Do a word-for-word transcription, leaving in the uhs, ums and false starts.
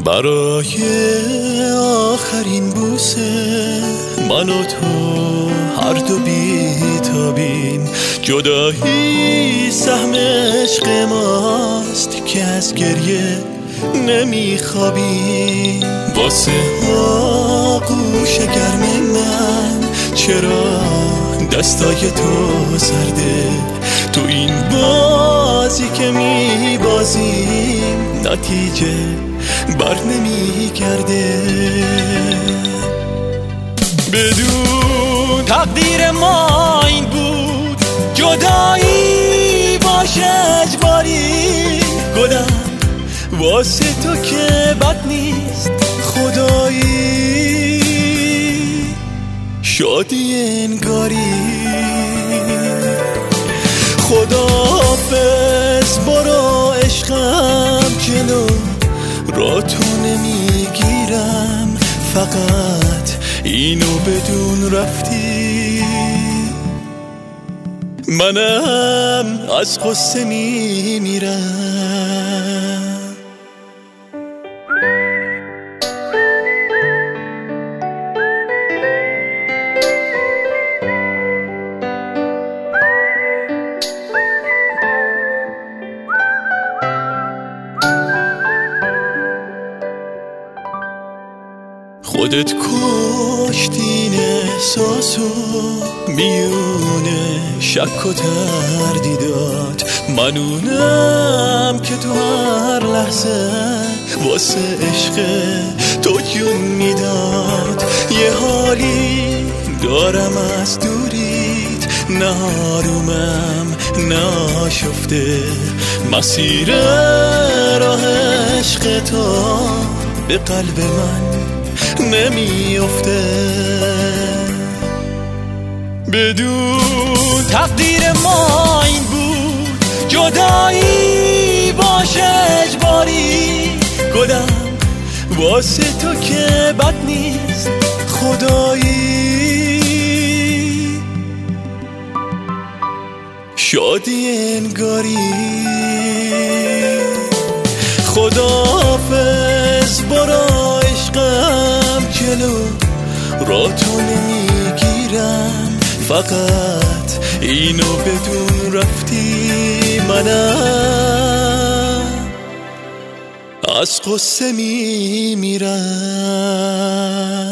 برای آخرین بوسه من و تو هر دو بیتابیم، جدایی سهم عشق ماست که از گریه نمیخوابیم. واسه آغوش گرم من چرا دستای تو سرده؟ تو این بازی که میبازیم نتیجه بر نمیگرده. بدون تقدیر ما این بود جدایی باشه اجباری، گلم واسه تو که بد نیست خدایی، شادی انگاری. خداحافظ برو عشقم، جلو را تو نمیگیرم، فقط اینو بدون رفتی منم از قصه میمیرم. خودت کشتین احساسو میونه شک و تردیدات، منونم که تو هر لحظه واسه عشق تو جون میداد. یه حالی دارم از دوریت، نه آرومم نه آشفته، مسیر راه عشق تو به قلب من نمیافته. بدون تقدیر ما این بود جدایی باشه اجباری، گلم واسه تو که بد نیست خدایی، شادی انگاری. خداحافظ برو عشقم، جلو را تو نمیگیرم، فقط اینو بدون رفتی منم از قصه میمیرم.